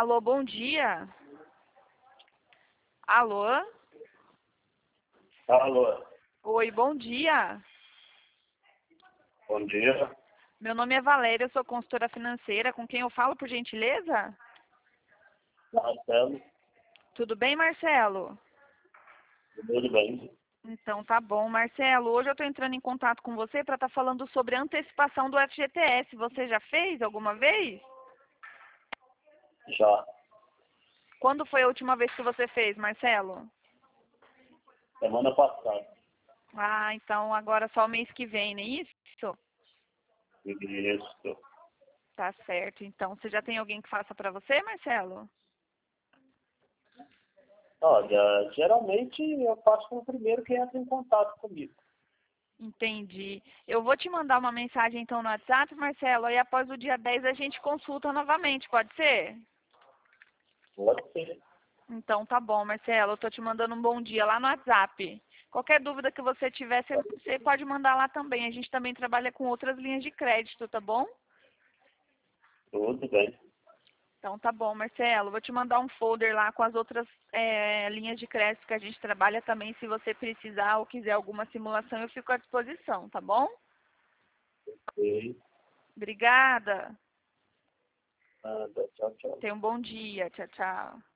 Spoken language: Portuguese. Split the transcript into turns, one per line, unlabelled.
Alô, bom dia. Alô?
Alô,
Oi, bom dia.
bom dia.
Meu nome é Valéria, eu sou consultora financeira. Com quem eu falo, por gentileza?
Marcelo,
Tudo bem, Marcelo?
tudo bem?
Então tá bom, Marcelo. Hoje eu estou entrando em contato com você para estar falando sobre a antecipação do FGTS. Você já fez alguma vez?
Já,
Quando foi a última vez que você fez, Marcelo?
semana passada.
Ah, então agora só o mês que vem, não é isso?
Isso.
Tá certo. Então, você já tem alguém que faça para você, Marcelo?
Olha, geralmente eu faço com o primeiro que entra em contato comigo.
Entendi. Eu vou te mandar uma mensagem então no WhatsApp, Marcelo, aí após o dia 10 a gente consulta novamente, pode ser?
Pode ser.
Então tá bom, Marcelo, eu tô te mandando um bom dia lá no WhatsApp. Qualquer dúvida que você tiver, você pode mandar lá também. A gente também trabalha com outras linhas de crédito, tá bom?
Tudo bem.
Então tá bom, Marcelo. Vou te mandar um folder lá com as outras linhas de crédito que a gente trabalha também. Se você precisar ou quiser alguma simulação, eu fico à disposição, tá bom?
Ok.
Obrigada.
Nada. Tchau, tchau.
Tenha um bom dia. Tchau, tchau.